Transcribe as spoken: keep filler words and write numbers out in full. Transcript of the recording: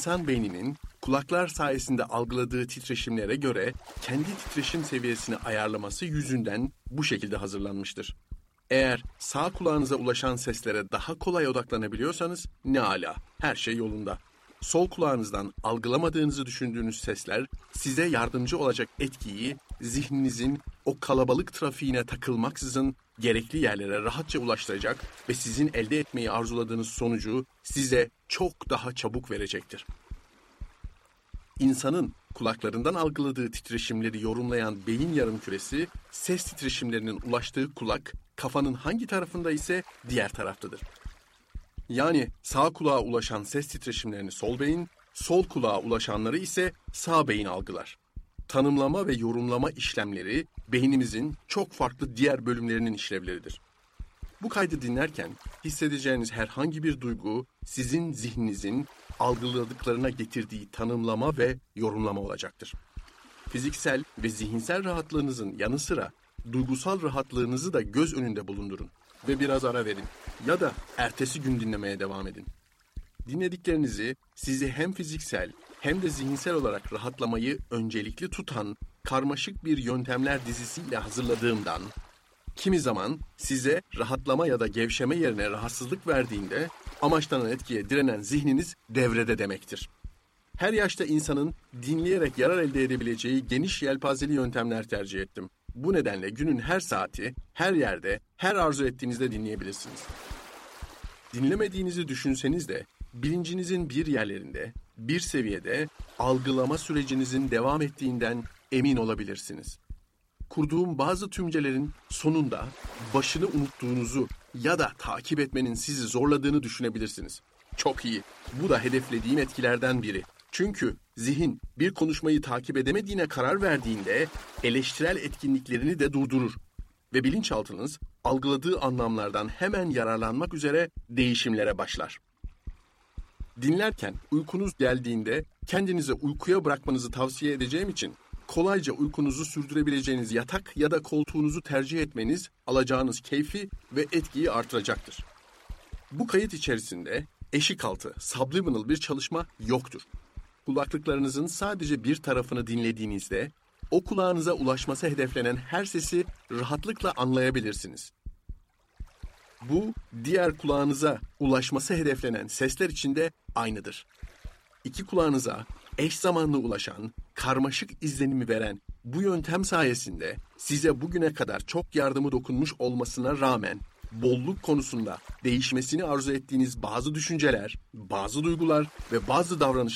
İnsan beyninin kulaklar sayesinde algıladığı titreşimlere göre kendi titreşim seviyesini ayarlaması yüzünden bu şekilde hazırlanmıştır. Eğer sağ kulağınıza ulaşan seslere daha kolay odaklanabiliyorsanız ne ala, her şey yolunda. Sol kulağınızdan algılamadığınızı düşündüğünüz sesler size yardımcı olacak etkiyi zihninizin o kalabalık trafiğine takılmaksızın gerekli yerlere rahatça ulaştıracak ve sizin elde etmeyi arzuladığınız sonucu size çok daha çabuk verecektir. İnsanın kulaklarından algıladığı titreşimleri yorumlayan beyin yarımküresi, ses titreşimlerinin ulaştığı kulak, kafanın hangi tarafında ise diğer taraftadır. Yani sağ kulağa ulaşan ses titreşimlerini sol beyin, sol kulağa ulaşanları ise sağ beyin algılar. Tanımlama ve yorumlama işlemleri beynimizin çok farklı diğer bölümlerinin işlevleridir. Bu kaydı dinlerken hissedeceğiniz herhangi bir duygu sizin zihninizin algıladıklarına getirdiği tanımlama ve yorumlama olacaktır. Fiziksel ve zihinsel rahatlığınızın yanı sıra duygusal rahatlığınızı da göz önünde bulundurun ve biraz ara verin ya da ertesi gün dinlemeye devam edin. Dinlediklerinizi sizi hem fiziksel hem de zihinsel olarak rahatlamayı öncelikli tutan karmaşık bir yöntemler dizisiyle hazırladığımdan, kimi zaman size rahatlama ya da gevşeme yerine rahatsızlık verdiğinde amaçlanan etkiye direnen zihniniz devrede demektir. Her yaşta insanın dinleyerek yarar elde edebileceği geniş yelpazeli yöntemler tercih ettim. Bu nedenle günün her saati, her yerde, her arzu ettiğinizde dinleyebilirsiniz. Dinlemediğinizi düşünseniz de bilincinizin bir yerlerinde, bir seviyede algılama sürecinizin devam ettiğinden emin olabilirsiniz. Kurduğum bazı tümcelerin sonunda başını unuttuğunuzu ya da takip etmenin sizi zorladığını düşünebilirsiniz. Çok iyi. Bu da hedeflediğim etkilerden biri. Çünkü zihin bir konuşmayı takip edemediğine karar verdiğinde eleştirel etkinliklerini de durdurur. Ve bilinçaltınız algıladığı anlamlardan hemen yararlanmak üzere değişimlere başlar. Dinlerken uykunuz geldiğinde kendinize uykuya bırakmanızı tavsiye edeceğim için kolayca uykunuzu sürdürebileceğiniz yatak ya da koltuğunuzu tercih etmeniz alacağınız keyfi ve etkiyi artıracaktır. Bu kayıt içerisinde eşik altı, subliminal bir çalışma yoktur. Kulaklıklarınızın sadece bir tarafını dinlediğinizde o kulağınıza ulaşması hedeflenen her sesi rahatlıkla anlayabilirsiniz. Bu, diğer kulağınıza ulaşması hedeflenen sesler için de aynıdır. İki kulağınıza eş zamanlı ulaşan, karmaşık izlenimi veren bu yöntem sayesinde size bugüne kadar çok yardımı dokunmuş olmasına rağmen bolluk konusunda değişmesini arzu ettiğiniz bazı düşünceler, bazı duygular ve bazı davranışlar